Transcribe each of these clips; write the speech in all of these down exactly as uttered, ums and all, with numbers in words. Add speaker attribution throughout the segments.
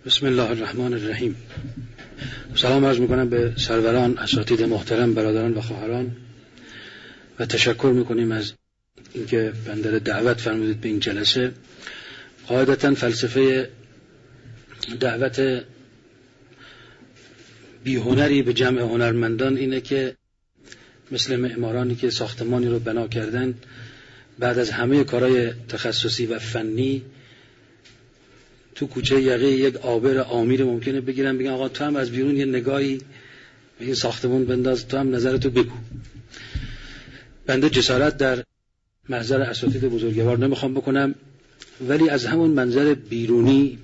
Speaker 1: بسم الله الرحمن الرحیم. سلام عرض میکنم به سروران، اساتید محترم، برادران و خواهران و تشکر میکنیم از اینکه بنده دعوت فرمودید به این جلسه. قاعدتا فلسفه دعوت بی‌هنری به جمع هنرمندان اینه که مثل معمارانی که ساختمانی رو بنا کردن، بعد از همه کارهای تخصصی و فنی تو کوچه یقه یک آبر آمیر ممکنه بگیرن بگن آقا تو هم از بیرون یه نگاهی به این ساختمون بنداز، تو هم نظرتو بگو. بنده جسارت در محضر اساتید بزرگوار نمیخوام بکنم، ولی از همون منظر بیرونی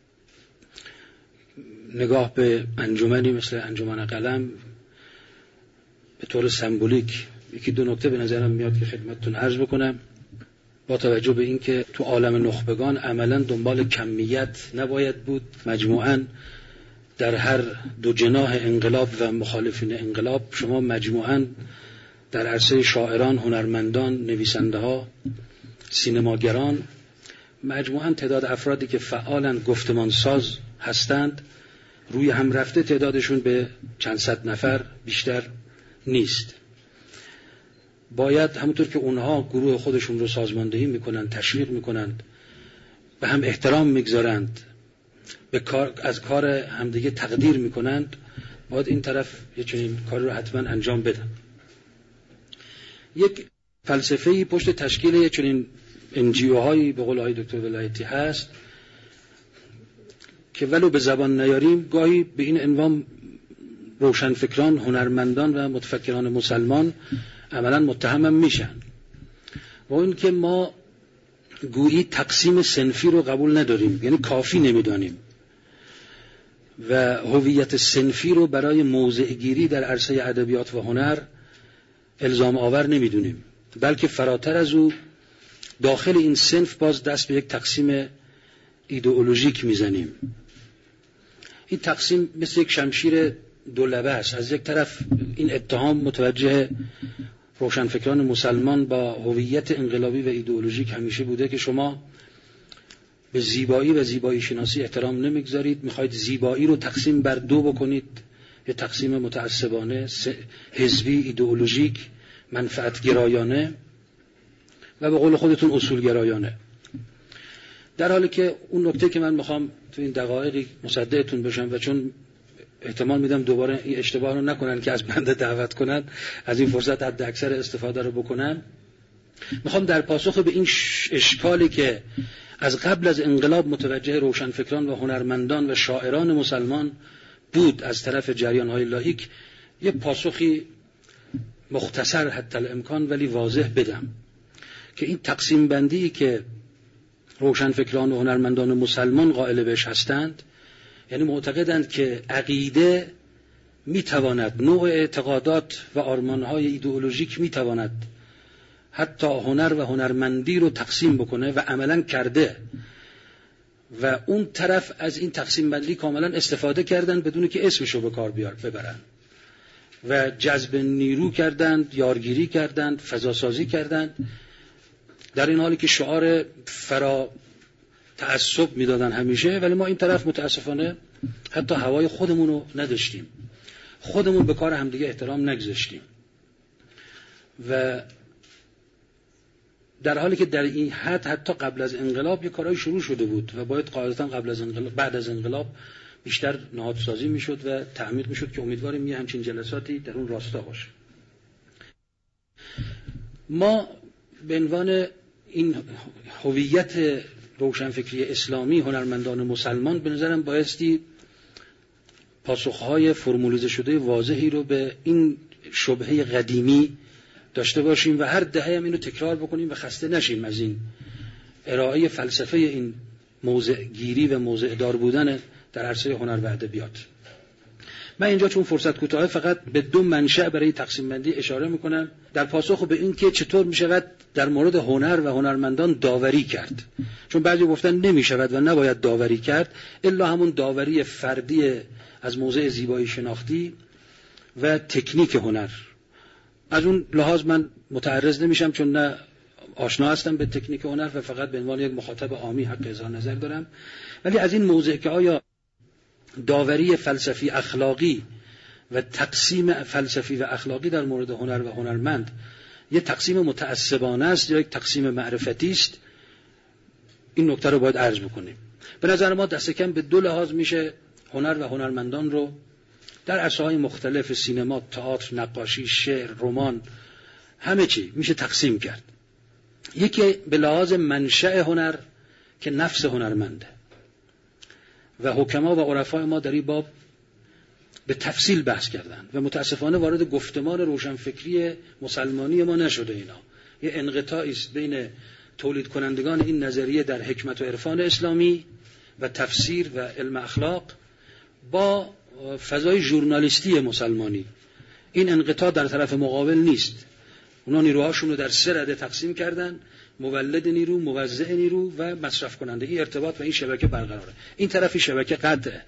Speaker 1: نگاه به انجمنی مثل انجمن قلم به طور سمبولیک یکی دو نکته به نظرم میاد که خدمتتون عرض بکنم. با توجه به این که تو عالم نخبگان عملا دنبال کمیت نباید بود، مجموعاً در هر دو جناح انقلاب و مخالفین انقلاب شما مجموعاً در عرصه شاعران، هنرمندان، نویسنده ها، سینماگران، مجموعاً تعداد افرادی که فعالاً گفتمان ساز هستند روی هم رفته تعدادشون به چند صد نفر بیشتر نیست. باید همونطور که اونها گروه خودشون رو سازماندهی میکنند، تشویق میکنند، به هم احترام میگذارند، به کار از کار همدیگه تقدیر میکنند، باید این طرف یه چنین کاری رو حتما انجام بدن. یک فلسفه‌ای پشت تشکیل یه چنین انجیوهایی به قول آقای دکتر ولایتی هست که ولو به زبان نیاریم گاهی به این عنوان روشنفکران، هنرمندان و متفکران مسلمان عملا متهم میشن و این که ما گویی تقسیم صنفی رو قبول نداریم، یعنی کافی نمیدانیم و هویت صنفی رو برای موضع گیری در عرصه ادبیات و هنر الزام آور نمیدونیم، بلکه فراتر از او داخل این صنف باز دست به یک تقسیم ایدئولوژیک میزنیم. این تقسیم مثل یک شمشیر دو لبه است. از یک طرف این اتهام متوجه روشنفکران مسلمان با هویت انقلابی و ایدئولوژیک همیشه بوده که شما به زیبایی و زیبایی شناسی احترام نمیگذارید، میخواید زیبایی رو تقسیم بر دو بکنید، یه تقسیم متعصبانه، حزبی، ایدئولوژیک، منفعت گرایانه و به قول خودتون اصول گرایانه. در حالی که اون نکته که من میخوام تو این دقایقی مصدقتون بشم و چون احتمال میدم دوباره این اشتباه رو نکنن که از بنده دعوت کنن، از این فرصت حد اکثر استفاده رو بکنن، میخوام در پاسخ به این اشکالی که از قبل از انقلاب متوجه روشنفکران و هنرمندان و شاعران مسلمان بود از طرف جریان‌های لاییک یه پاسخی مختصر حتی الامکان ولی واضح بدم که این تقسیم بندی که روشنفکران و هنرمندان مسلمان قائل بهش هستند، یعنی معتقدند که عقیده میتواند، نوع اعتقادات و آرمانهای ایدئولوژیک میتواند حتی هنر و هنرمندی رو تقسیم بکنه و عملاً کرده و اون طرف از این تقسیم بندی کاملاً استفاده کردند بدون که اسمشو به کار ببرن و جذب نیرو کردند، یارگیری کردند، فضاسازی کردند، در این حالی که شعار فرا تعصب میدادن همیشه، ولی ما این طرف متاسفانه حتی هوای خودمون رو نداشتیم، خودمون به کار همدیگه احترام نگذاشتیم و در حالی که در این حد حتی قبل از انقلاب یک کارهای شروع شده بود و باید قاعدتا قبل از انقلاب، بعد از انقلاب بیشتر نهادسازی میشد و تعمیق میشد که امیدواریم یه همچین جلساتی در اون راستا باشه. ما به عنوان این هویت روشنفکری اسلامی هنرمندان مسلمان به نظرم بایستی پاسخهای فرمولیزه شده واضحی رو به این شبهه قدیمی داشته باشیم و هر دهه هم اینو تکرار بکنیم و خسته نشیم از این ارائه فلسفه این موضع گیری و موضع دار بودن در عرصه هنر و ادبیات. من اینجا چون فرصت کوتاه فقط به دو منشأ برای تقسیم بندی اشاره میکنم در پاسخ به این که چطور میشود در مورد هنر و هنرمندان داوری کرد، چون بعضی گفتن نمیشود و نباید داوری کرد الا همون داوری فردی از موضع زیبایی شناختی و تکنیک هنر. از اون لحاظ من متعرض نمیشم چون نه آشنا هستم به تکنیک هنر و فقط به عنوان یک مخاطب عامی حق اظهار نظر دارم، ولی از این موضوع که آیا داوری فلسفی اخلاقی و تقسیم فلسفی و اخلاقی در مورد هنر و هنرمند یه تقسیم متعصبانه است یا یک تقسیم معرفتی است، این نکته رو باید عرض بکنیم. به نظر ما دست کم به دو لحاظ میشه هنر و هنرمندان رو در عرصه‌های مختلف، سینما، تئاتر، نقاشی، شعر، رمان، همه چی میشه تقسیم کرد. یکی به لحاظ منشأ هنر که نفس هنرمنده و حکما و عرفای ما در این باب به تفصیل بحث کردن و متاسفانه وارد گفتمان روشنفکری مسلمانی ما نشده. اینا یه انقطاعی است بین تولید کنندگان این نظریه در حکمت و عرفان اسلامی و تفسیر و علم اخلاق با فضای ژورنالیستی مسلمانی. این انقطاع در طرف مقابل نیست. اونا نیروهاشون رو در سه رده تقسیم کردن: مولد نیرو، موزع نیرو و مصرف کننده. این ارتباط و این شبکه برقراره. این طرفی شبکه قطعه.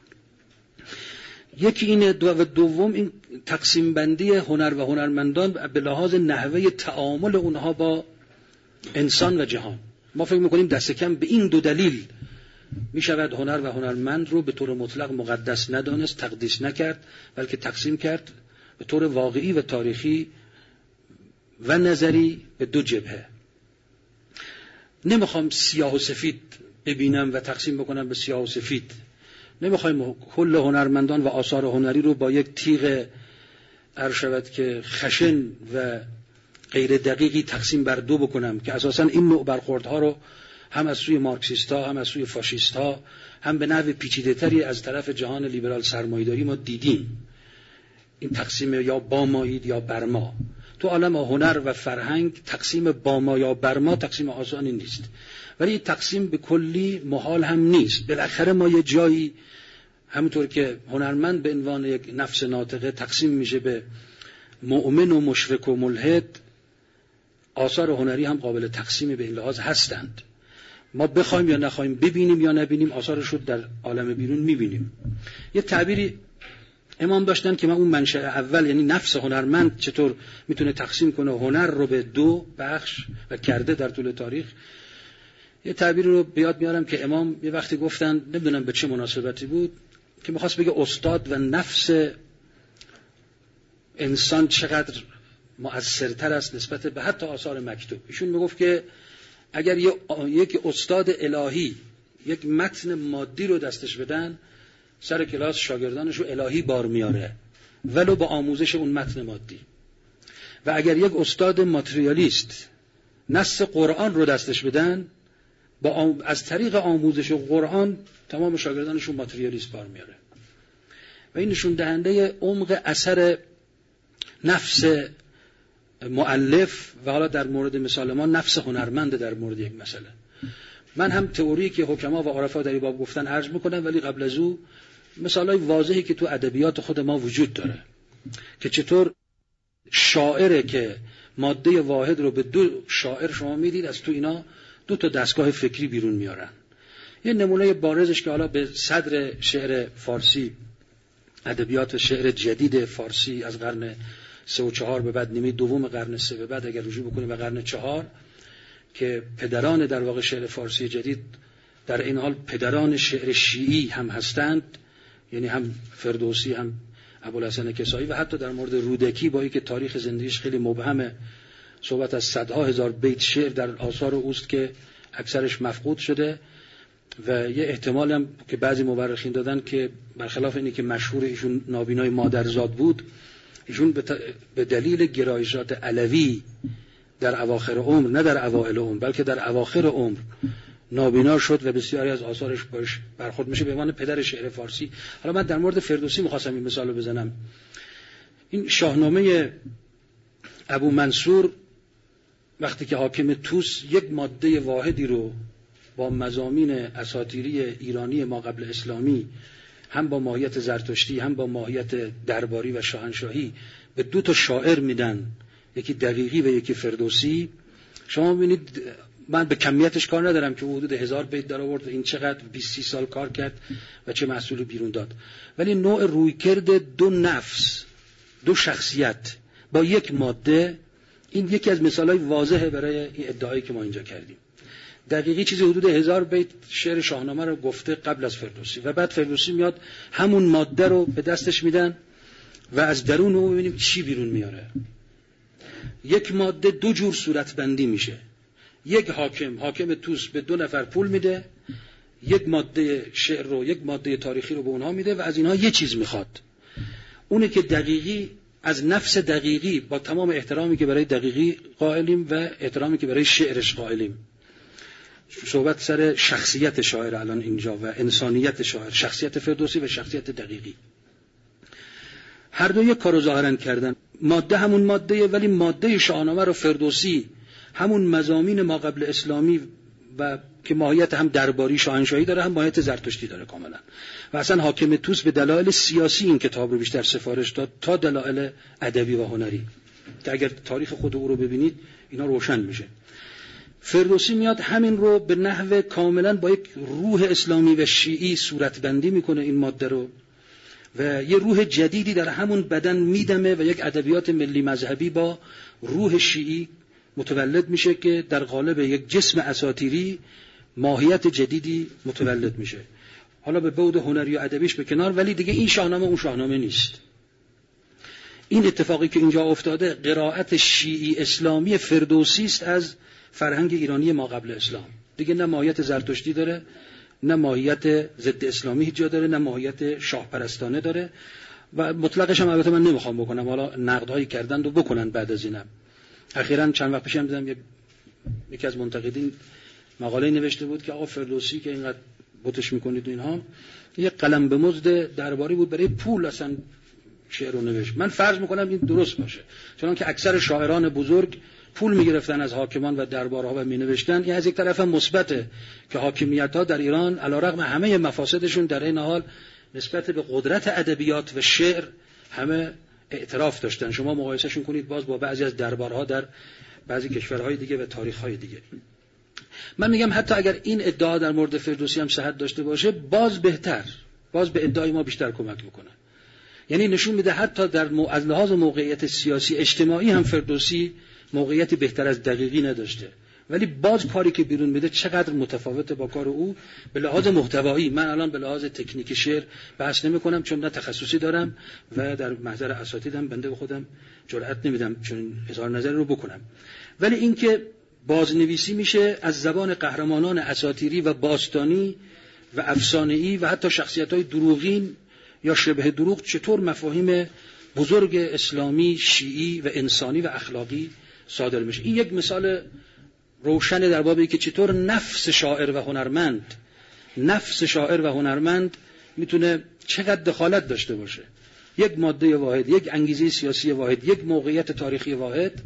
Speaker 1: یکی این دو و دوم این تقسیم بندی هنر و هنرمندان به لحاظ نحوه تعامل اونها با انسان و جهان. ما فکر میکنیم دست کم به این دو دلیل میشود هنر و هنرمند رو به طور مطلق مقدس ندانست، تقدیس نکرد، بلکه تقسیم کرد به طور واقعی و تاریخی و نظری به دو جبهه. نمیخوام سیاه و سفید ببینم و تقسیم بکنم به سیاه و سفید. نمیخوایم کل هنرمندان و آثار هنری رو با یک تیغ ارشد که خشن و غیر دقیقی تقسیم بر دو بکنم که اساساً این نوع برخوردها رو هم از سوی مارکسیست‌ها، هم از سوی فاشیست‌ها، هم به نحو پیچیده‌تری از طرف جهان لیبرال سرمایه‌داری ما دیدیم. این تقسیم یا با مایید یا بر ما. تو عالم هنر و فرهنگ تقسیم با ما یا بر ما تقسیم آسانی نیست، ولی این تقسیم به کلی محال هم نیست. بالاخره ما یه جایی، همونطور که هنرمند به عنوان یک نفس ناطقه تقسیم میشه به مؤمن و مشرک و ملحد، آثار هنری هم قابل تقسیم به این لحاظ هستند. ما بخوایم یا نخوایم، ببینیم یا نبینیم، آثارش رو در عالم بیرون میبینیم. یه تعبیری امام داشتن که من اون منشأ اول، یعنی نفس هنرمند چطور میتونه تقسیم کنه هنر رو به دو بخش و کرده در طول تاریخ، یه تعبیر رو بیاد میارم که امام یه وقتی گفتن، نمیدونم به چه مناسبتی بود، که میخواست بگه استاد و نفس انسان چقدر مؤثرتر است نسبت به حتی آثار مکتوب. ایشون میگفت که اگر یک استاد الهی یک متن مادی رو دستش بدن، سر کلاس شاگردانش رو الهی بار میاره ولو با آموزش اون متن مادی. و اگر یک استاد ماتریالیست نص قرآن رو دستش بدن، با آم... از طریق آموزش قرآن تمام شاگردانش رو ماتریالیست بار میاره. و این نشون دهنده عمق اثر نفس مؤلف و حالا در مورد مثال ما نفس هنرمند در مورد یک مسئله. من هم تئوری که حکما و عرفا در این باب گفتن عرض میکنم، ولی قبل از او مثالای واضحی که تو ادبیات خود ما وجود داره که چطور شاعره که ماده واحد رو به دو شاعر شما میدید، از تو اینا دو تا دستگاه فکری بیرون میارن. یه نمونه بارزش که حالا به صدر شعر فارسی، ادبیات شعر جدید فارسی از قرن سه و چهار به بعد، نیمه دوم قرن سه به بعد اگر رجوع بکنیم به قرن چهار، که پدران در واقع شعر فارسی جدید در این حال پدران شعر شیعی هم هستند، یعنی هم فردوسی هم ابوالحسن کسایی، و حتی در مورد رودکی با اینکه تاریخ زندگیش خیلی مبهمه، صحبت از صدها هزار بیت شعر در آثار اوست که اکثرش مفقود شده، و یه احتمال هم که بعضی مورخین دادن که برخلاف اینی که مشهور ایشون نابینای مادرزاد بود، ایشون به دلیل گرایشات علوی در اواخر عمر، نه در اوائل عمر بلکه در اواخر عمر نابینا شد و بسیاری از آثارش باش برخورد میشه به عنوان پدر شعر فارسی. حالا من در مورد فردوسی میخواستم این مثال رو بزنم. این شاهنامه ابو منصور وقتی که حاکم توس یک ماده واحدی رو با مضامین اساطیری ایرانی ما قبل اسلامی، هم با ماهیت زرتشتی هم با ماهیت درباری و شاهنشاهی، به دو تا شاعر میدن، یکی دقیقی و یکی فردوسی. شما ببینید من به کمیتش کار ندارم که حدود هزار بیت در آورد، این چقدر بیست سی سال کار کرد و چه محصولی بیرون داد، ولی نوع رویکرد دو نفس، دو شخصیت با یک ماده، این یکی از مثالهای واضحه برای این ادعایی که ما اینجا کردیم. دقیقی چیزی حدود هزار بیت شعر شاهنامه رو گفته قبل از فردوسی و بعد فردوسی میاد همون ماده رو به دستش میدن و از درون او ببینیم چی بیرون میاره. یک ماده دو جور صورت بندی میشه. یک حاکم حاکم توس به دو نفر پول میده، یک ماده شعر رو یک ماده تاریخی رو به اونها میده و از اینها یه چیز میخواد. اونه که دقیقی از نفس دقیقی با تمام احترامی که برای دقیقی قائلیم و احترامی که برای شعرش قائلیم، صحبت سر شخصیت شاعر الان اینجا و انسانیت شاعر، شخصیت فردوسی و شخصیت دقیقی، هر دو یک کارو ظاهرا کردن. ماده همون ماده، ولی ماده شاهنامه رو فردوسی همون مضامین ما قبل اسلامی و که ماهیت هم درباری شاهنشاهی داره هم ماهیت زرتشتی داره کاملا. و اصلا حاکم توس به دلایل سیاسی این کتاب رو بیشتر سفارش داد تا دلایل ادبی و هنری که اگر تاریخ خود او رو ببینید اینا روشن میشه. فردوسی میاد همین رو به نحو کاملا با یک روح اسلامی و شیعی صورتبندی میکنه این ماده رو و یه روح جدیدی در همون بدن میدمه و یک ادبیات ملی مذهبی با روح شیعی متولد میشه که در قالب یک جسم اساطیری ماهیت جدیدی متولد میشه. حالا به بعد هنری و ادبیش به کنار، ولی دیگه این شاهنامه اون شاهنامه نیست. این اتفاقی که اینجا افتاده قرائت شیعی اسلامی فردوسی است از فرهنگ ایرانی ما قبل اسلام. دیگه نه ماهیت زرتشتی داره، نه ماهیت ضد اسلامی هیچ جا داره، نه ماهیت شاه پرستانه داره و مطلقش هم البته من نمیخوام بکنم، حالا نقدهایی کردن و بکنن بعد از اینم. اخیراً چند وقت پیش هم دیدم یکی از منتقدین مقاله نوشته بود که آقا فردوسی که اینقدر بوتش میکنید و اینها یک قلم به مزد درباری بود، برای پول اصلا شعر رو نوشت. من فرض میکنم این درست باشه، چون که اکثر شاعران بزرگ پول میگرفتن از حاکمان و دربارها و مینوشتن. این از یک طرف هم مثبته که حاکمیت‌ها در ایران علیرغم همه مفاسدشون در این حال نسبت به قدرت ادبیات و شعر همه اعتراف داشتن. شما مقایسهشون کنید باز با بعضی از دربارها در بعضی کشورهای دیگه و تاریخ‌های دیگه. من میگم حتی اگر این ادعا در مورد فردوسی هم صحت داشته باشه، باز بهتر، باز به ادعای ما بیشتر کمک میکنه. یعنی نشون میده حتی در مو... از لحاظ موقعیت سیاسی اجتماعی هم فردوسی موقعیتی بهتر از دقیقی نداشته، ولی باز کاری که بیرون میده چقدر متفاوته با کار او به لحاظ محتوایی. من الان به لحاظ تکنیک شعر بحث نمی کنم چون نه تخصصی دارم و در محضر اساتیدم بنده به خودم جرئت نمیدم چون اظهار نظر رو بکنم، ولی اینکه بازنویسی میشه از زبان قهرمانان اساطیری و باستانی و افسانه‌ای و حتی شخصیت‌های دروغین یا شبه دروغ چطور مفاهیم بزرگ اسلامی، شیعی و انسانی و اخلاقی صادر میشه. این یک مثال روشن در بابی که چطور نفس شاعر و هنرمند نفس شاعر و هنرمند میتونه چقدر دخالت داشته باشه. یک ماده واحد، یک انگیزه سیاسی واحد، یک موقعیت تاریخی واحد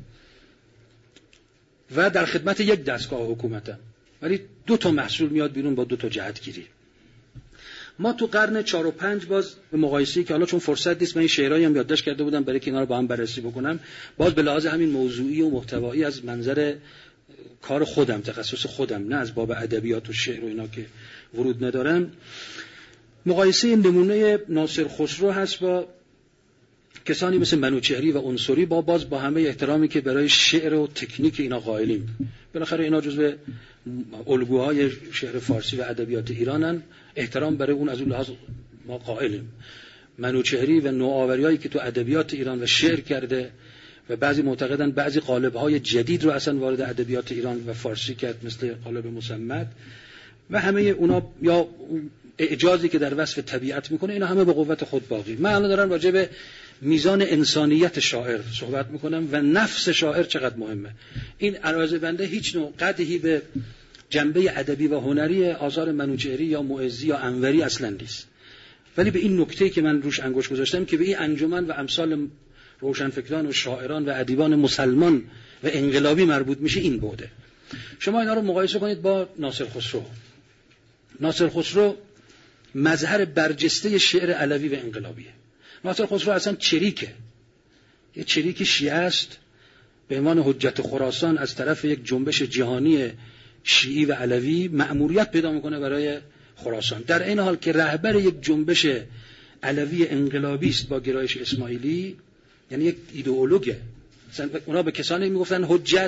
Speaker 1: و در خدمت یک دستگاه حکومت، ولی دو تا محصول میاد بیرون با دو تا جهتگیری. ما تو قرن چهار و پنج باز به مقایسه‌ای که حالا چون فرصت نیست من این شعرایی هم یادداشت کرده بودم برای که اینا رو با هم بررسی بکنم، باز به لحاظ همین موضوعی و محتوایی از منظر کار خودم، تخصص خودم، نه از باب ادبیات و شعر و اینا که ورود ندارم، مقایسه نمونه ناصر خسرو هست با کسانی مثل منوچهری و عنصری، با باز با همه احترامی که برای شعر و تکنیک اینا قائلیم. بالاخره اینا جزو الگوهای شعر فارسی و ادبیات ایرانن، احترام برای اون از اون لحاظ ما قائلیم. منوچهری و نوآوری‌هایی که تو ادبیات ایران و شعر کرده و بعضی معتقدن بعضی قالب‌های جدید رو اصلا وارد ادبیات ایران و فارسی کرد، مثل قالب مصمد و همه اونا، یا اعجازی که در وصف طبیعت میکنه، اینا همه به قوت خود باقی. من الان دارم راجع به میزان انسانیت شاعر صحبت میکنم و نفس شاعر چقدر مهمه. این عرض بنده هیچ نوع قدحی به جنبه ادبی و هنری آثار منوچهری یا معزی یا انوری اصلا نیست، ولی به این نکته که من روش انگشت گذاشتم که به این انجمن و امثال روشنفکران و شاعران و ادیبان مسلمان و انقلابی مربوط میشه این بوده. شما اینا رو مقایسه کنید با ناصر خسرو. ناصر خسرو مظهر برجسته شعر علوی و انقلابیه. ناصر خسرو اصلا چریکه، یه چریک شیعه است به عنوان حجت خراسان از طرف یک جنبش جهانی شیعی و علوی مأموریت پیدا میکنه برای خراسان، در این حال که رهبر یک جنبش علوی انقلابی است با گرایش اسماعیلی، یعنی یک ایدئولوگه. مثلا اونا به کسانی میگفتن حجت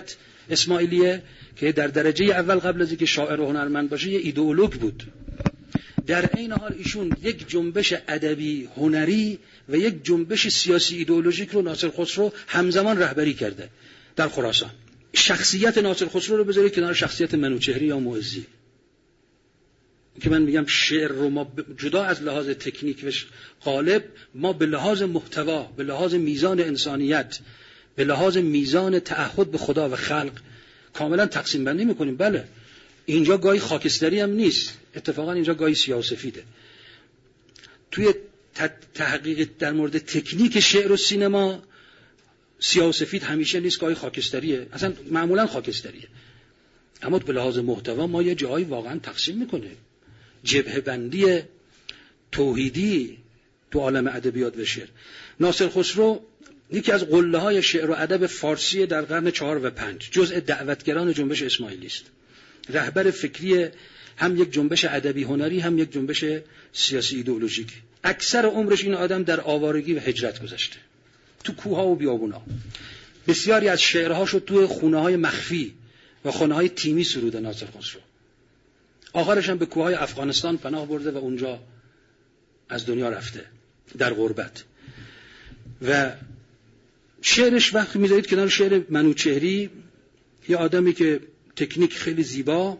Speaker 1: اسماعیلیه که در درجه اول قبل از اینکه شاعر و هنرمند باشه یه ایدئولوگ بود. در عین حال ایشون یک جنبش ادبی هنری و یک جنبش سیاسی ایدئولوژیک رو ناصر خسرو همزمان رهبری کرده در خراسان. شخصیت ناصر خسرو رو بذارید کنار شخصیت منوچهری یا معزی که من میگم شعر رو ما جدا از لحاظ تکنیک و قالب، ما به لحاظ محتوا، به لحاظ میزان انسانیت، به لحاظ میزان تعهد به خدا و خلق کاملا تقسیم بندی میکنیم. بله اینجا گاهی خاکستری هم نیست، اتفاقا اینجا گاهی سیاه و سفیده. توی تحقیق در مورد تکنیک شعر و سینما سیاه و سفید همیشه نیست، گاهی خاکستریه، اصلا معمولا خاکستریه. اما به لحاظ محتوا ما یه جایی واقعا تقسیم میکنیم. جبهه بندی توحیدی تو عالم ادبیات و شعر. ناصر خسرو یکی از قله های شعر و ادب فارسی در قرن چهار و پنج، جزء دعوتگران جنبش اسماعیلی است. رهبر فکری هم یک جنبش ادبی هنری، هم یک جنبش سیاسی ایدئولوژیک. اکثر عمرش این آدم در آوارگی و هجرت گذشته، تو کوه‌ها و بیابون‌ها. بسیاری از شعرهاشو تو خونه‌های مخفی و خونه‌های تیمی سروده ناصر خسرو. آخرش هم به کوههای افغانستان پناه برده و اونجا از دنیا رفته در غربت. و شعرش وقتی میذارید کنار شعر منوچهری، یه آدمی که تکنیک خیلی زیبا،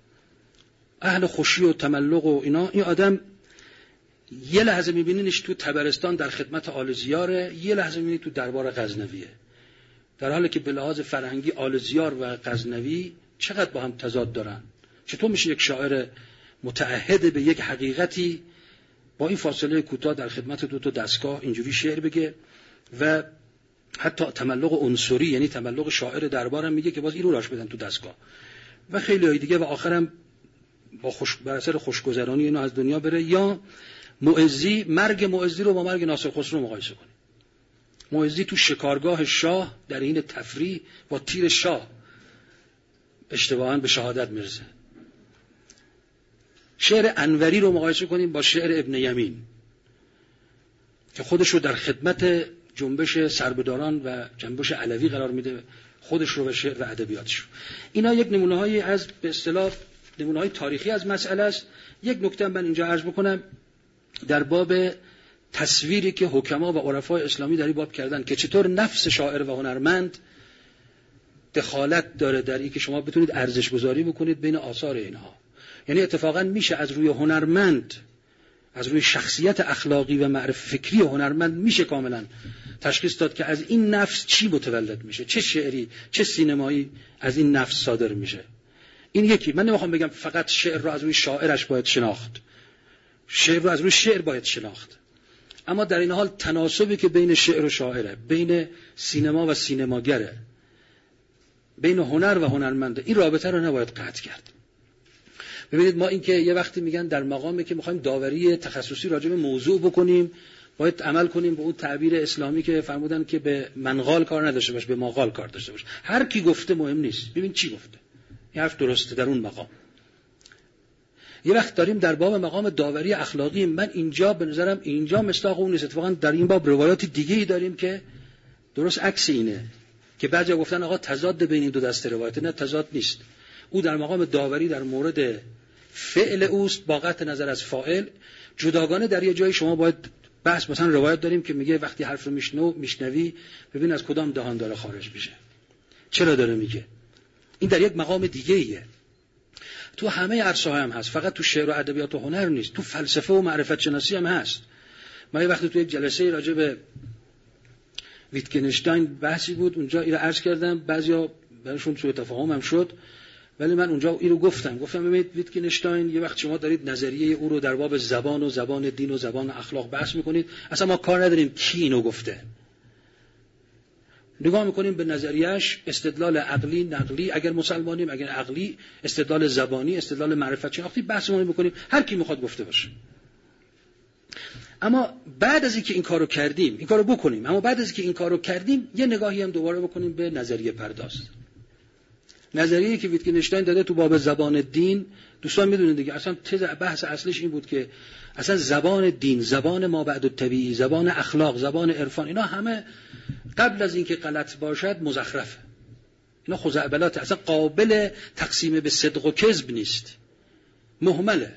Speaker 1: اهل خوشی و تملق و اینا، این آدم یه لحظه میبینینش تو تبرستان در خدمت آل زیاره، یه لحظه میبینید تو دربار غزنویه، در حالی که به لحاظ فرهنگی آل زیار و غزنوی چقدر با هم تضاد دارن. چطور میشه یک شاعر متعهد به یک حقیقتی با این فاصله کوتاه در خدمت دو تا دستگاه اینجوری شعر بگه و حتی تملق عنصری، یعنی تملق شاعر دربارم میگه که باز این رو راش بدن تو دستگاه و خیلی های دیگه، و آخرم با خوش بر اثر خوشگذرانی اینا از دنیا بره. یا معزی، مرگ معزی رو با مرگ ناصر خسرو مقایسه کنید. معزی تو شکارگاه شاه در این تفریح با تیر شاه اشتباهاً به شهادت میرسه. شعر انوری رو مقایسه کنیم با شعر ابن یمین که خودش رو در خدمت جنبش سربداران و جنبش علوی قرار میده، خودش رو به شعر و ادبیاتش. اینا یک نمونه‌هایی از به اصطلاح نمونه‌های تاریخی از مسئله است. یک نکته من اینجا عرض بکنم در باب تصویری که حکما و عرفای اسلامی در این باب کردن که چطور نفس شاعر و هنرمند دخالت داره در این که شما بتونید ارزش گذاری بکنید بین آثار اینها. یعنی اتفاقا میشه از روی هنرمند، از روی شخصیت اخلاقی و معرف فکری هنرمند میشه کاملا تشخیص داد که از این نفس چی متولد میشه، چه شعری چه سینمایی از این نفس صادر میشه. این یکی. من نمیخوام بگم فقط شعر رو از روی شاعرش باید شناخت، شعر رو از روی شعر باید شناخت، اما در این حال تناسبی که بین شعر و شاعره، بین سینما و سینماگره، بین هنر و هنرمنده، این رابطه رو نباید قطع کرد. ببینید ما این که یه وقتی میگن در مقامی که میخوایم داوری تخصصی راجع به موضوع بکنیم باید عمل کنیم به اون تعبیر اسلامی که فرمودن که به منقال کار نداشته باش، به ماقال کار داشته باش. هر کی گفته مهم نیست، ببین چی گفته، این حرف درسته در اون مقام. یه وقت داریم در باب مقام داوری اخلاقی، من اینجا به نظرم اینجا مصداق اون نیست. اتفاقا در این باب روایات دیگه‌ای داریم که درست عکس اینه که بعضیا گفتن آقا تضاد بین این دو دسته روایت. نه، تضاد نیست. او در مقام داوری در مورد فعل اوست با قطع نظر از فاعل. جداگانه در یه جایی شما باید بحث، مثلا روایت داریم که میگه وقتی حرف رو میشنو میشنوی ببین از کدام دهان داره خارج میشه، چرا داره میگه. این در یک مقام دیگه ایه. تو همه عرصه هم هست، فقط تو شعر و ادبیات و هنر نیست، تو فلسفه و معرفت شناسی هم هست. من یه وقتی تو یک جلسه راجع به ویتگنشتاین بحثی بود، اونجا اینو عرض کردم، بعضیا براشون سوء تفاهم هم شد، ولی من اونجا اینو گفتم گفتم ببینید ویتگنشتاین یه وقت شما دارید نظریه او رو در باب زبان و زبان دین و زبان اخلاق بحث میکنید، اصلا ما کار نداریم کی اینو گفته. نگاه میکنیم به نظریه‌اش، استدلال عقلی نقلی، اگر مسلمانیم، اگر عقلی، استدلال زبانی، استدلال معرفت شناختی، بحث ما میکنیم هر کی میخواد گفته باشه. اما بعد از اینکه این کارو کردیم، این کارو بکنیم، اما بعد از اینکه این کارو کردیم یه نگاهی هم دوباره بکنیم به نظریه پرداز. نظریه‌ای که ویتگنشتاین داده تو باب زبان دین، دوستان میدونید دیگه، اصلا تز بحث اصلش این بود که اصلا زبان دین، زبان ما بعد الطبیعی، زبان اخلاق، زبان عرفان، اینا همه قبل از اینکه غلط باشد مزخرفه. اینا خزعبلات، اصلا قابل تقسیم به صدق و کذب نیست، مهمله.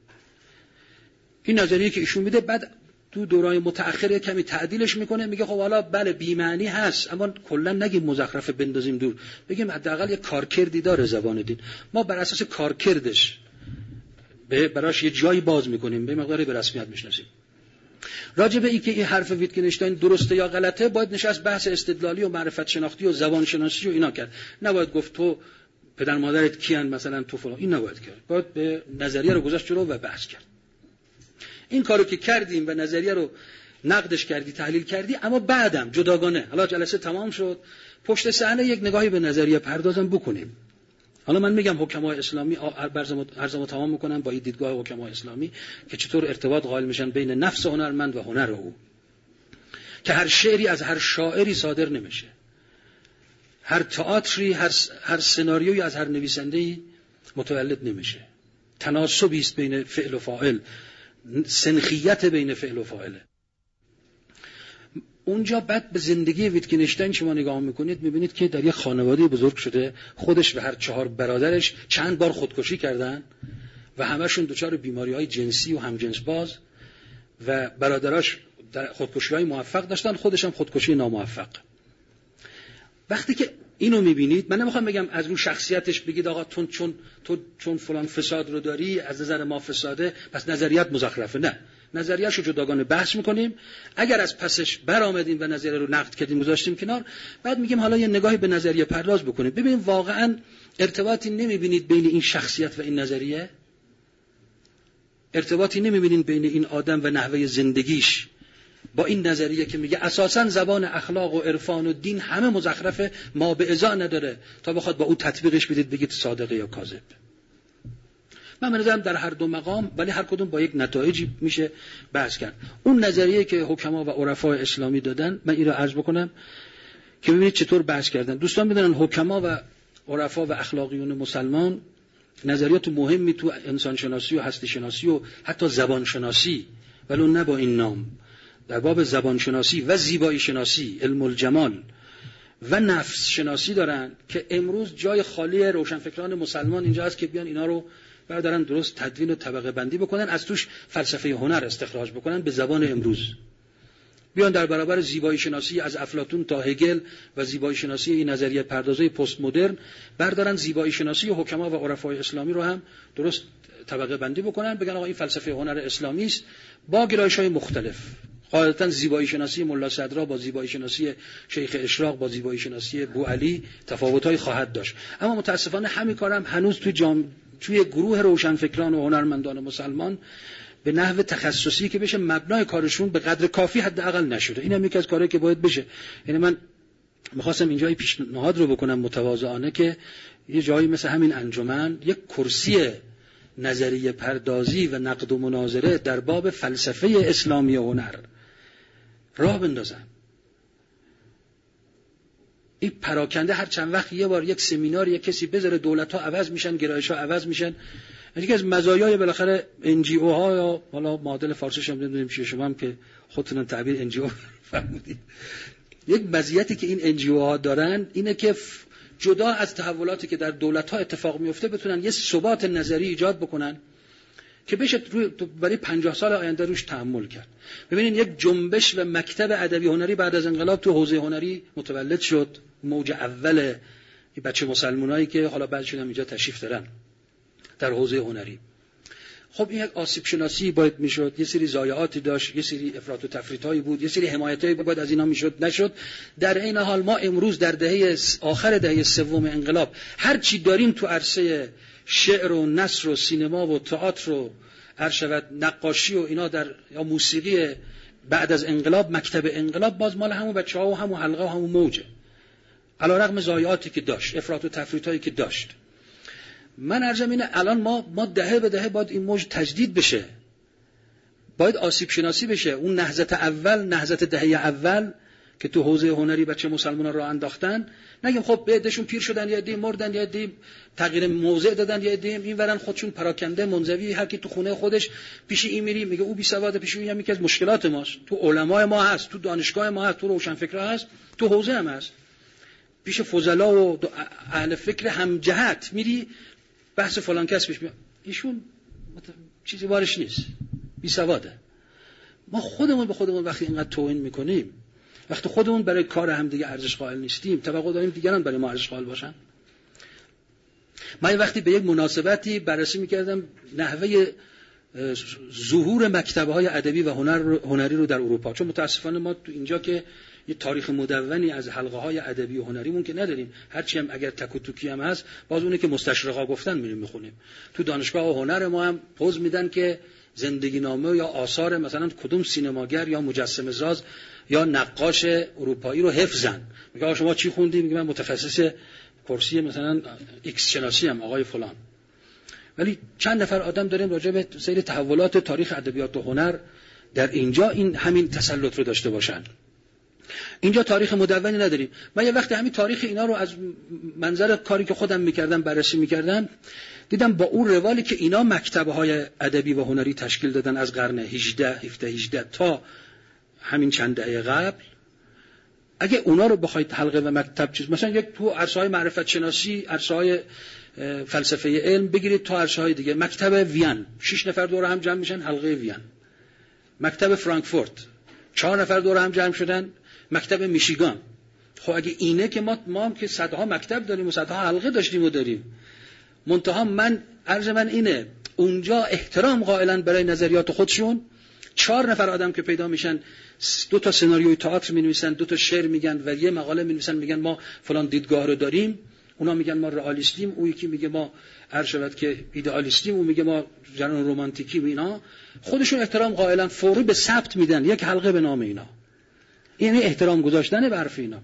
Speaker 1: این نظریه که ایشون میده بعد تو دورای متأخر کمی تعدیلش میکنه، میگه خب حالا بله بی‌معنی هست اما کلا نگیم مزخرف بندازیم دور، بگیم حداقل یه کارکردی داره زبان دین، ما بر اساس کارکردش به براش یه جایی باز میکنیم، به مقداری به رسمیت میشناسیم. راجع به این که این حرف ویتگنشتاین درسته یا غلطه باید نشست بحث استدلالی و معرفت شناختی و زبان شناسی و اینا کرد. نباید گفت تو پدر مادرت کیان مثلا تو فلان، این نباید کرد. باید به نظریه رو گذاشت جلو و بحث کرد. این کارو که کردیم و نظریه رو نقدش کردی، تحلیل کردی، اما بعدم جداگانه حالا جلسه تمام شد، پشت صحنه یک نگاهی به نظریه پردازم بکنیم. حالا من میگم حکمای اسلامی عرضمو تمام میکنم با این دیدگاه حکمای اسلامی که چطور ارتباط قائل میشن بین نفس هنرمند و هنر او، که هر شعری از هر شاعری صادر نمیشه، هر تئاتری، هر هر سناریویی از هر نویسنده‌ای متولد نمیشه. تناسبی است بین فعل و فاعل، سنخیت بین فعل و فاعله. اونجا بعد به زندگی ویتگنشتاین شما نگاه میکنید میبینید که در یک خانواده بزرگ شده، خودش و هر چهار برادرش چند بار خودکشی کردن و همشون دچار بیماری‌های جنسی و همجنس باز و برادراش در خودکشی‌های موفق داشتن، خودش هم خودکشی ناموفق. وقتی که اینو میبینید، من نمیخوام بگم از رو شخصیتش بگید آقا چون چون تو چون فلان فساد رو داری از نظر ما فساده پس نظریت مزخرفه، نه، نظریه‌شو جداگانه بحث میکنیم. اگر از پسش برآمدیم و نظریه رو نقد کردیم گذاشتیم کنار، بعد میگیم حالا یه نگاهی به نظریه پرداز بکنیم، ببینیم واقعا ارتباطی نمیبینید بین این شخصیت و این نظریه، ارتباطی نمیبینید بین این آدم و نحوه زندگیش با این نظریه که میگه اساساً زبان اخلاق و عرفان و دین همه مزخرفه، ما به ازا نداره تا بخواد با او تطبیقش بدید بگید صادقه یا کاذب. من بنظرم در هر دو مقام، ولی هر کدوم با یک نتایجی میشه بحث کرد. اون نظریه که حکما و عرفا اسلامی دادن، من این رو عرض بکنم که ببینید چطور بحث کردن. دوستان میدونن حکما و عرفا و اخلاقیون مسلمان نظریات مهمی تو انسان شناسی و هستی شناسی و حتی زبان شناسی، ولو نه با این نام، در باب زبان شناسی و زیبایی شناسی، علم الجمال و نفس شناسی دارن که امروز جای خالی روشنفکران مسلمان اینجا هست که بیان اینا رو بردارن درست تدوین و طبقه بندی بکنن، از توش فلسفه هنر استخراج بکنن به زبان امروز، بیان در برابر زیبایی شناسی از افلاطون تا هگل و زیبایی شناسی این نظریه پردازی پست مدرن بردارن زیبایی شناسی حکما و عرفای اسلامی رو هم درست طبقه بندی بکنن، بگن آقا این فلسفه هنر اسلامی است با گرایش‌های مختلف. غالباً زیبایی شناسی ملا صدرا با زیبایی شناسی شیخ اشراق با زیبایی شناسی بوعلی تفاوت‌های خواهد داشت، اما متاسفانه همین کارم هنوز توی جام... توی گروه روشنفکران و هنرمندان مسلمان به نحو تخصصی که بشه مبنای کارشون به قدر کافی حداقل نشده. اینم یکی از کارهایی که باید بشه. یعنی من می‌خواستم اینجا پیشنهاد رو بکنم متواضعانه که یه جایی مثل همین انجمن یک کرسی نظریه پردازی و نقد و مناظره در باب فلسفه اسلامی و هنر راه بندازن. این پراکنده هر چند وقت یه بار یک سمینار یک کسی بذاره، دولت‌ها عوض میشن، گرایش‌ها عوض میشن. یکی از مزایای بالاخره ان جی او ها یا حالا معادل فارسیش هم نمی‌دونیم چیه، شما هم که خودتون تعبیر ان جی او فرمودید، یک مزیتی که این ان جی او ها دارن اینه که جدا از تحولاتی که در دولت‌ها اتفاق میفته بتونن یه ثبات نظری ایجاد بکنن که بشه برای پنجاه سال آینده روش تأمل کرد. ببینید یک جنبش و مکتب ادبی هنری بعد از انقلاب تو حوزه هنری متولد شد، موج اول این بچه مسلمانایی که حالا بعضیشون هم اینجا تشریف دارن در حوزه هنری. خب این یک آسیب شناسی باید میشد، یه سری ضایعاتی داشت، یه سری افراط و تفریطایی بود، یه سری حمایتایی باید از اینا میشد، نشد. در این حال ما امروز در دهه آخر دهه سوم انقلاب هر چی داریم تو عرصه شعر و نثر و سینما و تئاتر و هر شود نقاشی و اینا در یا موسیقی بعد از انقلاب، مکتب انقلاب باز مال همون بچه‌ها و همون حلقه و همون موجه، علیرغم ضایعاتی که داشت، افراط و تفریطایی که داشت. من عرضم اینه الان ما ما دهه به دهه باید این موج تجدید بشه، باید آسیب شناسی بشه. اون نهضت اول، نهضت دهه اول که تو حوزه هنری بچه مسلمان‌ها راه انداختن، نگیم خب بعدشون پیر شدن، یا عده‌ای مردن، یا عده‌ای تغییر موضع دادن، یا عده‌ای اینورن خودشون پراکنده منزوی، هر کی تو خونه خودش پیش این میری میگه او بی سواد، پیش این هم یکی از مشکلات ماست. تو علمای ما هست، تو دانشگاه ما هست، تو روشنفکرها هست، تو حوزه هم هست. پیش فضلا و اهل فکر هم جهت میری بحث فلان کس پیش میاد، ایشون چیزی بارش نیست، بی سواده. ما خودمون به خودمون وقتی اینقدر توهین میکنیم، وقتی خودمون برای کار هم دیگه ارزش قائل نیستیم، توقع داریم دیگران برای ما ارزش قائل باشن. من وقتی به یک مناسبتی بررسی میکردم نحوه ظهور مکتب‌های ادبی و هنر هنری رو در اروپا، چون متاسفانه ما تو اینجا که یه تاریخ مدونی از حلقه‌های ادبی و هنریمون که نداریم، هرچی هم اگر تک و توکی هم هست باز اونه که مستشرقا گفتن میریم میخونیم. تو دانشگاه هنر ما هم پوز میدن که زندگی نامه یا آثار مثلا کدوم سینماگر یا مجسمه ساز یا نقاش اروپایی رو حفظن. میگه شما چی خوندی؟ میگه من متخصص کرسی مثلا ایکس شناسی ام آقای فلان. ولی چند نفر آدم داریم راجع به سیر تحولات تاریخ ادبیات و هنر در اینجا این همین تسلط رو داشته باشن. اینجا تاریخ مدونی نداریم. من یه وقتی همین تاریخ اینا رو از منظر کاری که خودم میکردم بررسی میکردم، دیدم با اون روالی که اینا مکتب‌های ادبی و هنری تشکیل دادن از قرن هجده هفده هجده تا همین چند دهه قبل، اگه اونا رو بخواید حلقه و مکتب چیز مثلا یک تو عرصه‌های معرفت شناسی، عرصه‌های فلسفه علم بگیرید، تا عرصه‌های دیگه، مکتب وین شش نفر دور هم جمع میشن حلقه وین، مکتب فرانکفورت چهار نفر دور هم جمع شدن مکتب میشیگان. خب اگه اینه که ما ما هم که صدها مکتب داریم و صدها حلقه داشتیم و داریم، منتها من عرض من اینه اونجا احترام قائلن برای نظریات خودشون. چهار نفر آدم که پیدا میشن دو تا سناریوی تئاتر مینویسن، دو تا شعر میگن و یه مقاله مینویسن، میگن ما فلان دیدگاه رو داریم، اونا میگن ما رئالیستیم، اون یکی میگه ما هر شود که ایدئالیستیم، اون میگه ما جنون رمانتیکی و اینا. خودشون احترام قائلن، فوری به ثبت میدن یک حلقه به نام اینا. یعنی احترام گذاشتن به حرف اینا.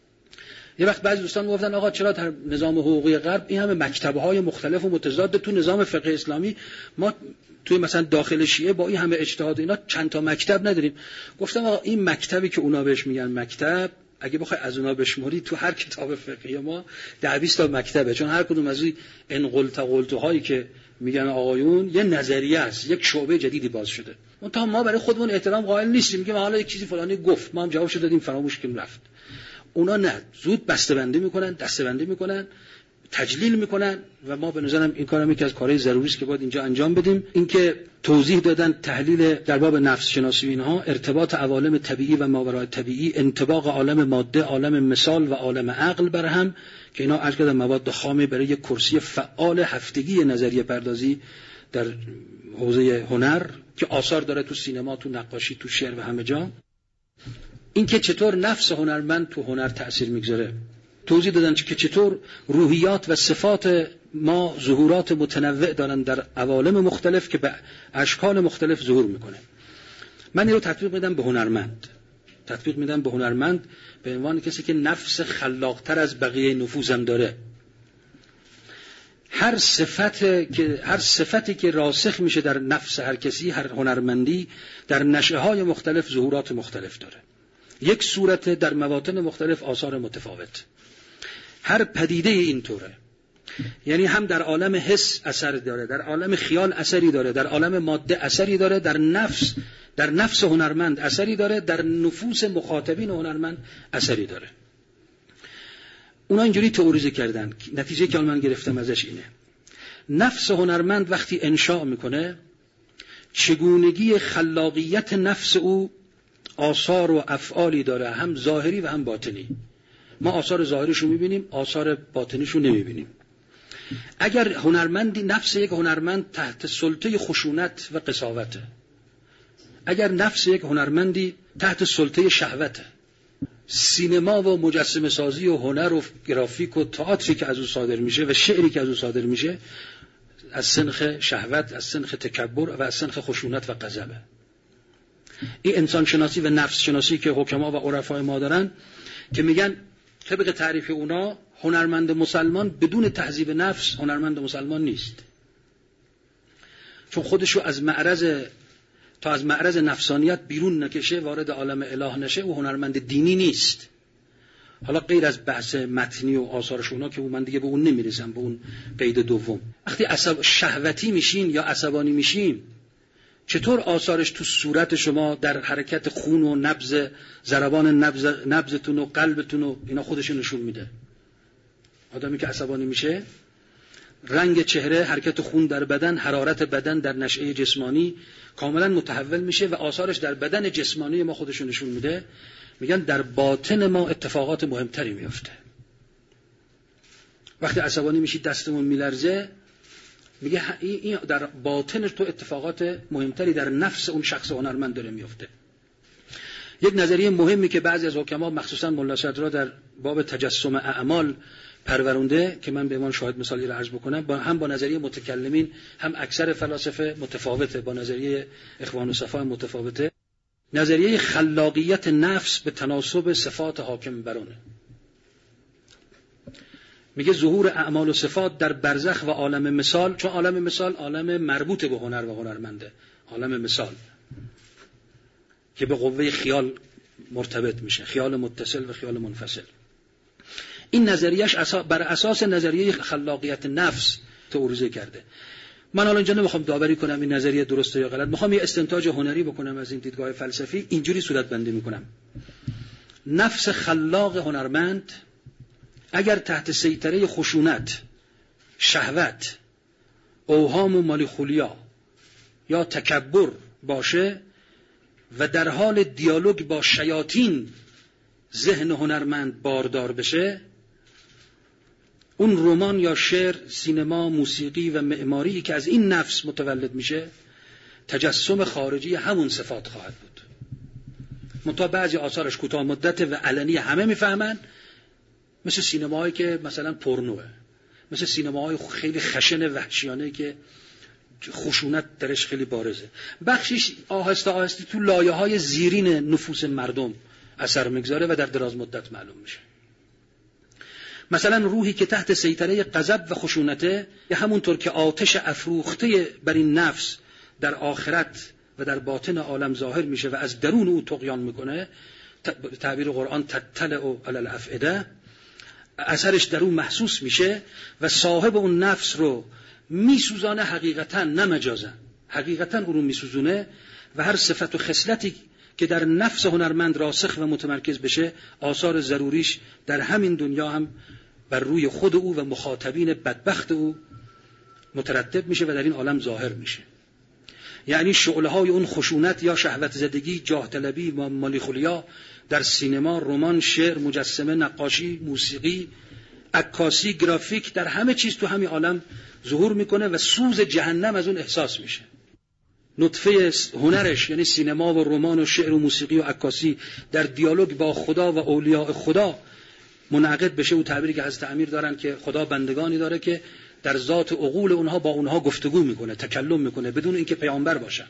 Speaker 1: یه وقت بعضی دوستان گفتن آقا چرا در نظام حقوقی غرب این همه مکتب‌های مختلف و متضاد، تو نظام فقه اسلامی ما توی مثلا داخل شیعه با این همه اجتهاد اینا چند تا مکتب نداریم؟ گفتم آقا این مکتبی که اونا بهش میگن مکتب، اگه بخوای از اونا بشموری تو هر کتاب فقهی ما ده بیست تا مکتبه، چون هر کدوم از این انقلت قلتوهایی که میگن آقایون یه نظریه است، یک شعبه جدیدی باز شده. منتها ما برای خودمون احترام قائل نیستیم، میگیم حالا یک چیزی فلانی گفت ما هم جوابشو دادیم فراموش کردیم رفت. اونا نه، زود بسته‌بندی میکنن، دسته‌بندی میکنن، تجلیل میکنن و ما به نظرم این کارم یکی از کارهای ضروری است که باید اینجا انجام بدیم. اینکه توضیح دادن تحلیل در باب نفس شناسی اینها، ارتباط عوالم طبیعی و ماورای طبیعی، انطباق عالم ماده، عالم مثال و عالم عقل بر هم، که اینا عرض کردم مواد خام برای یک کرسی فعال هفتگی نظریه پردازی در حوزه هنر که آثار داره تو سینما، تو نقاشی، تو شعر و همه جا. اینکه چطور نفس هنرمند تو هنر تأثیر میگذاره، توضیح دادن که چطور روحیات و صفات ما ظهورات متنوع دارن در عوالم مختلف که به اشکال مختلف ظهور میکنه. من این رو تطبیق میدم به هنرمند، تطبیق میدم به هنرمند به عنوان کسی که نفس خلاقتر از بقیه نفوذم داره. هر صفت که هر صفتی که راسخ میشه در نفس هر کسی، هر هنرمندی در نشأه‌های مختلف ظهورات مختلف داره. یک صورت در مواطن مختلف آثار متفاوت. هر پدیده اینطوره، یعنی هم در عالم حس اثر داره، در عالم خیال اثری داره، در عالم ماده اثری داره، در نفس در نفس هنرمند اثری داره، در نفوس مخاطبین هنرمند اثری داره. اونا اینجوری تئوریزه کردن. نتیجه که من گرفتم ازش اینه: نفس هنرمند وقتی انشاء میکنه، چگونگی خلاقیت نفس او آثار و افعالی داره، هم ظاهری و هم باطنی. ما آثار ظاهریش رو میبینیم، آثار باطنیش رو نمیبینیم. اگر هنرمندی، نفس یک هنرمند تحت سلطه خشونت و قساوته، اگر نفس یک هنرمندی تحت سلطه شهوته، سینما و مجسمه سازی و هنر و گرافیک و تئاتری که از او صادر میشه و شعری که از او صادر میشه از سنخ شهوت، از سنخ تکبر و از سنخ خشونت و غضبه. این انسان شناسی و نفس شناسی که حکما و عرفای ما دارن که میگن طبق تعریف اونا هنرمند مسلمان بدون تهذیب نفس هنرمند مسلمان نیست، چون خودشو از معرض تا از معرض نفسانیت بیرون نکشه، وارد عالم اله نشه، و هنرمند دینی نیست. حالا غیر از بحث متنی و آثارش اونا که من دیگه به اون نمیرسم، به اون قید دوم. وقتی عصب شهوتی میشین یا عصبانی میشین، چطور آثارش تو صورت شما، در حرکت خون و نبض، ضربان نبض نبضتون و قلبتون و اینا خودش نشون میده. آدمی که عصبانی میشه، رنگ چهره، حرکت خون در بدن، حرارت بدن در نشأه جسمانی کاملا متحول میشه و آثارش در بدن جسمانی ما خودش نشون میده. میگن در باطن ما اتفاقات مهمتری میفته. وقتی عصبانی میشی دستمون میلرزه، میگه این در باطن تو اتفاقات مهمتری در نفس اون شخص هنرمند داره میفته. یک نظریه مهمی که بعضی از حکما مخصوصا ملا صدرا در باب تجسم اعمال پرورونده که من به عنوان شاهد مثالی را عرض بکنم، با هم با نظریه متکلمین هم اکثر فلاسفه متفاوته، با نظریه اخوان و صفا متفاوته. نظریه خلاقیت نفس به تناسب صفات حاکم بر اونه. میگه ظهور اعمال و صفات در برزخ و عالم مثال، چون عالم مثال عالم مربوط به هنر و هنرمنده، عالم مثال که به قوه خیال مرتبط میشه، خیال متصل و خیال منفصل. این نظریهش بر اساس نظریه خلاقیت نفس توریزه کرده. من حالا اینجا نمیخوام داوری کنم این نظریه درسته یا غلط، میخوام یه استنتاج هنری بکنم از این دیدگاه فلسفی. اینجوری صورت بندی میکنم: نفس خلاق هنرمند اگر تحت سیطره خشونت، شهوت، اوهام و مالیخولیا یا تکبر باشه و در حال دیالوگ با شیاطین ذهن هنرمند باردار بشه، اون رمان یا شعر، سینما، موسیقی و معماری که از این نفس متولد میشه تجسم خارجی همون صفات خواهد بود. منتها بعضی آثارش کوتاه مدت و علنی همه میفهمن، مثل سینماهایی که مثلا پورنوه، مثل سینماهای خیلی خشن وحشیانه که خشونت درش خیلی بارزه. بخشش آهسته آهسته تو لایه های زیرین نفوس مردم اثر میگذاره و در دراز مدت معلوم میشه. مثلا روحی که تحت سیطره غضب و خشونته، همونطور که آتش افروخته بر این نفس در آخرت و در باطن عالم ظاهر میشه و از درون او طغیان میکنه، تعبیر قرآن تطلع علی الافئده، اثرش در اون محسوس میشه و صاحب اون نفس رو میسوزانه، حقیقتا نه مجازا، حقیقتا او رو میسوزونه و هر صفت و خصلتی که در نفس هنرمند راسخ و متمرکز بشه، آثار ضروریش در همین دنیا هم بر روی خود او و مخاطبین بدبخت او مترتب میشه و در این عالم ظاهر میشه. یعنی شعله های اون خشونت یا شهوت زدگی، جاه طلبی و مالیخولیا در سینما، رمان، شعر، مجسمه، نقاشی، موسیقی، عکاسی، گرافیک، در همه چیز تو همین عالم ظهور میکنه و سوز جهنم از اون احساس میشه. نطفه هنرش یعنی سینما و رمان و شعر و موسیقی و عکاسی در دیالوگ با خدا و اولیاء خدا منعقد بشه. و تعبیری که حضرت امیر دارن که خدا بندگانی داره که در ذات عقول اونها با اونها گفتگو میکنه، تکلم میکنه بدون اینکه پیامبر باشن.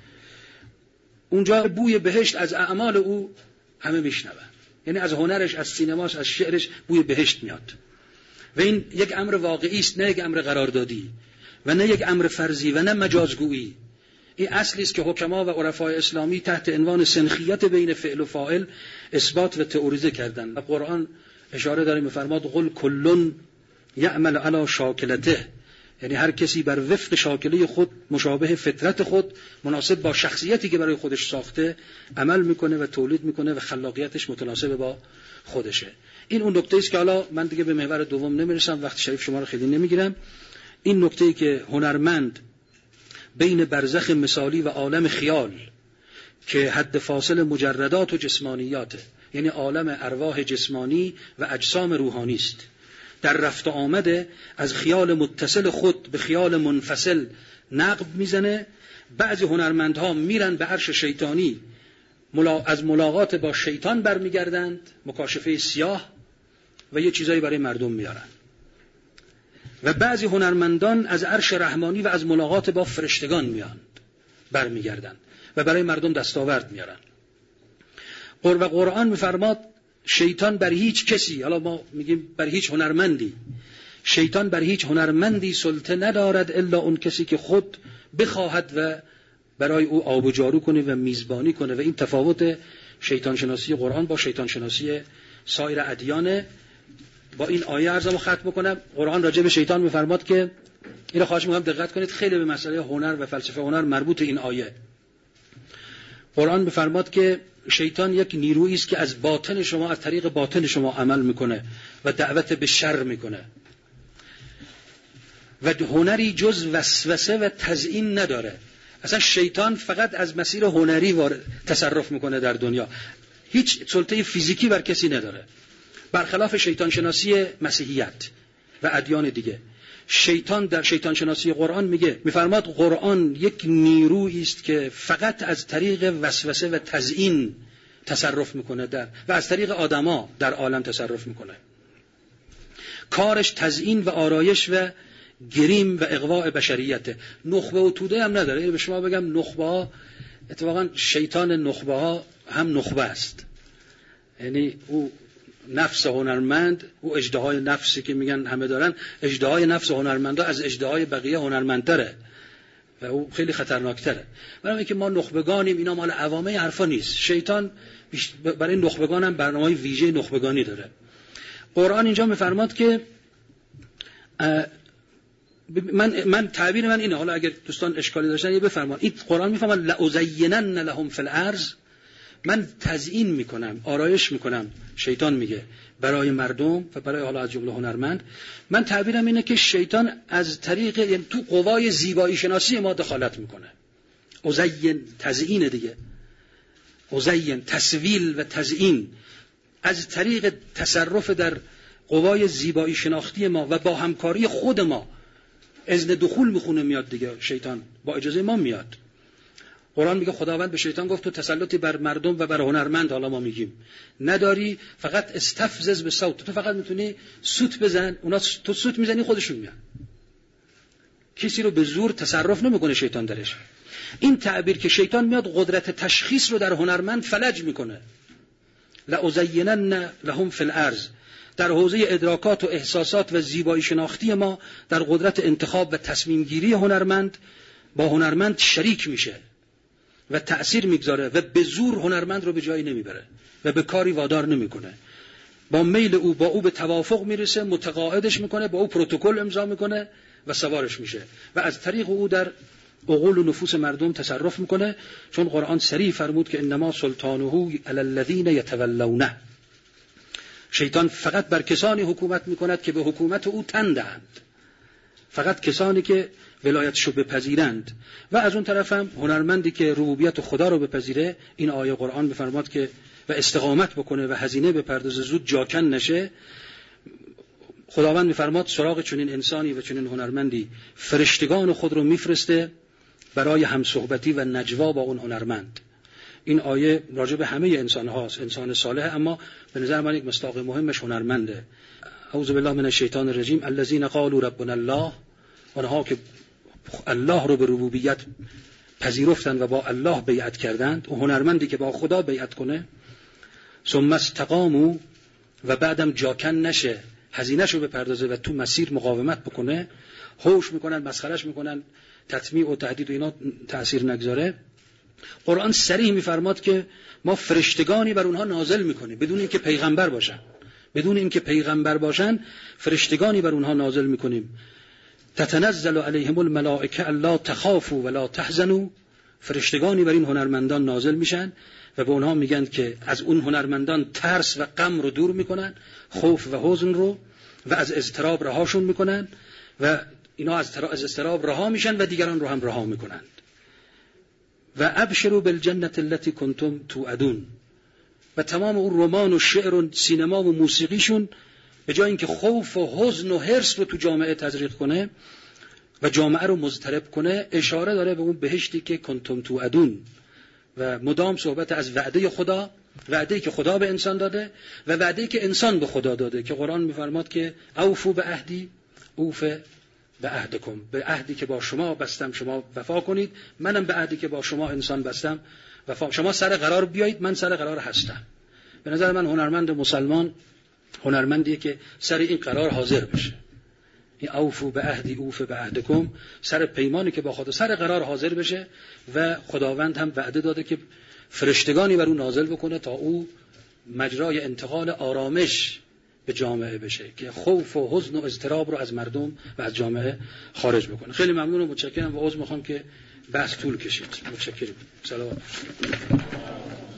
Speaker 1: اونجا بوی بهشت از اعمال او همه میشنون، یعنی از هنرش، از سینماش، از شعرش بوی بهشت میاد. و این یک امر واقعی است، نه یک امر قراردادی و نه یک امر فرضی و نه مجازگویی. این اصلی است که حکما و عرفای اسلامی تحت عنوان سنخیت بین فعل و فاعل اثبات و تئوریزه کردن. و قرآن اشاره داره می‌فرماد قل کل یعمل علی شاکلته، یعنی هر کسی بر وفق شاکله خود، مشابه فطرت خود، مناسب با شخصیتی که برای خودش ساخته عمل میکنه و تولید میکنه و خلاقیتش متناسب با خودشه. این اون نکته است که حالا من دیگه به محور دوم نمیرسم، وقت شریف شما رو خیلی نمیگیرم. این نکته‌ای که هنرمند بین برزخ مثالی و عالم خیال که حد فاصل مجردات و جسمانیاته، یعنی عالم ارواح جسمانی و اجسام روحانی است، در رفت و آمده از خیال متصل خود به خیال منفصل نقب میزنه. بعضی هنرمندها میرن به عرش شیطانی، از ملاقات با شیطان برمیگردند، مکاشفه سیاه و یه چیزایی برای مردم میارن. و بعضی هنرمندان از عرش رحمانی و از ملاقات با فرشتگان میان برمیگردند و برای مردم دستاورد میارن. و قرآن میفرماد شیطان بر هیچ کسی، حالا ما میگیم بر هیچ هنرمندی، شیطان بر هیچ هنرمندی سلطه ندارد الا اون کسی که خود بخواهد و برای او آب و جارو کنه و میزبانی کنه. و این تفاوت شیطان شناسی قرآن با شیطان شناسی سایر ادیانه. با این آیه عرضمو ختم بکنم. قرآن راجع به شیطان میفرماد که اینو خواهش می‌کنم دقت کنید، خیلی به مسئله هنر و فلسفه هنر مربوط این آیه. قرآن می‌فرماد که شیطان یک نیرویی است که از باطن شما، از طریق باطن شما عمل میکنه و دعوت به شر میکنه و هنری جز وسوسه و تزیین نداره. اصلا شیطان فقط از مسیر هنری تصرف میکنه در دنیا، هیچ سلطه فیزیکی بر کسی نداره، برخلاف شیطان شناسی مسیحیت و ادیان دیگه. شیطان در شیطان شناسی قرآن میگه، میفرماد قرآن یک نیرویی است که فقط از طریق وسوسه و تزیین تصرف میکنه در و از طریق آدما در عالم تصرف میکنه. کارش تزیین و آرایش و گریم و اغواء بشریته. نخبه و توده هم نداره. یعنی به شما بگم نخبه ها، اتفاقا شیطان نخبه ها هم نخبه است، یعنی او نفس هنرمند، او اژدهای نفسی که میگن همه دارن، اژدهای نفس هنرمندا از اژدهای بقیه هنرمندتره و او خیلی خطرناکتره. برای اینکه ما نخبگانیم، اینا مال عوامه حرفا نیست. شیطان برای نخبگان هم برنامه‌های ویژه نخبگانی داره. قرآن اینجا میفرماد که من من تعبیر من اینه، حالا اگر دوستان اشکالی داشتن یه بفرمایید. این قرآن میفرماد لأزینن لهم فی الارض، من تزیین میکنم، آرایش میکنم، شیطان میگه، برای مردم و برای حالا از جمله هنرمند. من تعبیرم اینه که شیطان از طریق، یعنی تو قوای زیبایی شناسی ما دخالت میکنه. ازین تزیین دیگه، ازین تسویل و تزیین، از طریق تصرف در قوای زیبایی شناختی ما و با همکاری خود ما اذن دخول میخونه میاد دیگه. شیطان با اجازه ما میاد. قرآن میگه خداوند به شیطان گفت تو تسلطی بر مردم و بر هنرمند، حالا ما میگیم نداری، فقط استفزز به صوت، تو فقط میتونی سوت بزن، اونا تو سوت میزنی خودشون میان. کسی رو به زور تصرف نمیکنه شیطان درش. این تعبیر که شیطان میاد قدرت تشخیص رو در هنرمند فلج میکنه. لأزینن لهم فی الارض، در حوزه ادراکات و احساسات و زیبایی شناختی ما، در قدرت انتخاب و تصمیم گیری هنرمند با هنرمند شریک میشه و تأثیر میگذاره و به زور هنرمند رو به جایی نمیبره و به کاری وادار نمیکنه. با میل او با او به توافق میرسه، متقاعدش میکنه، با او پروتکل امضا میکنه و سوارش میشه و از طریق او در عقول و نفوس مردم تصرف میکنه. چون قرآن صریح فرمود که انما سلطانه علی الذین یتولونه، شیطان فقط بر کسانی حکومت میکند که به حکومت او تن دهند، فقط کسانی که ولایتشو بپذیرند. و از اون طرف هم هنرمندی که ربوبیت خدا رو بپذیره، این آیه قرآن بفرماد که و استقامت بکنه و هزینه بپردازه، زود جاکن نشه. خداوند میفرماد سراغ چنین انسانی و چنین هنرمندی فرشتگان خود رو میفرسته برای همصحبتی و نجوا با اون هنرمند. این آیه راجع به همه انسان هاست، انسان صالح، اما به نظر من یک مصداق مهمش هنرمنده. اعوذ بالله من الشیطان الرجیم. الذين قالوا ربنا الله، آنها که الله رو به ربوبیت پذیرفتند و با الله بیعت کردند. و هنرمندی که با خدا بیعت کنه، ثم استقاموا، و بعدم جاکن نشه، هزینه‌شو بپردازه و تو مسیر مقاومت بکنه، هوش میکنن، مسخرش میکنن، تطمیع و تهدید و اینا تأثیر نگذاره. قرآن صریح میفرماد که ما فرشتگانی بر اونها نازل میکنیم بدون اینکه پیغمبر باشن، بدون اینکه پیغمبر باشن فرشتگانی بر اونها نازل میکنیم. تتنزل علیهم الملائکه الا تخافوا ولا تحزنوا، فرشتگانی بر این هنرمندان نازل میشن و به اونها میگن که از اون هنرمندان ترس و غم رو دور میکنن، خوف و حزن رو، و از اضطراب رهاشون میکنن و اینا از اضطراب رها میشن و دیگران رو هم رها میکنن. و ابشروا بالجنة التي کنتم توعدون، و تمام اون رمان و شعر و سینما و موسیقیشون به جای اینکه خوف و حزن و حرص رو تو جامعه تزریق کنه و جامعه رو مضطرب کنه، اشاره داره به اون بهشتی که کنتم توعدون و مدام صحبت از وعده خدا، وعده‌ای که خدا به انسان داده و وعده‌ای که انسان به خدا داده، که قرآن می‌فرماد که اوفوا بعهدی اوف به عهدکم، به عهدی که با شما بستم شما وفا کنید، منم به عهدی که با شما انسان بستم وفا. شما سر قرار بیایید، من سر قرار هستم. به نظر من هنرمند مسلمان هنرمندیه که سر این قرار حاضر بشه. این اوفو به عهدی اوف به عهدکم، سر پیمانی که با خدا سر قرار حاضر بشه و خداوند هم وعده داده که فرشتگانی بر اون نازل بکنه تا او مجرای انتقال آرامش به جامعه بشه که خوف و حزن و اضطراب رو از مردم و از جامعه خارج بکنه. خیلی ممنون و متشکرم و عذر میخوام که بحث طول کشید. متشکرم. سلام.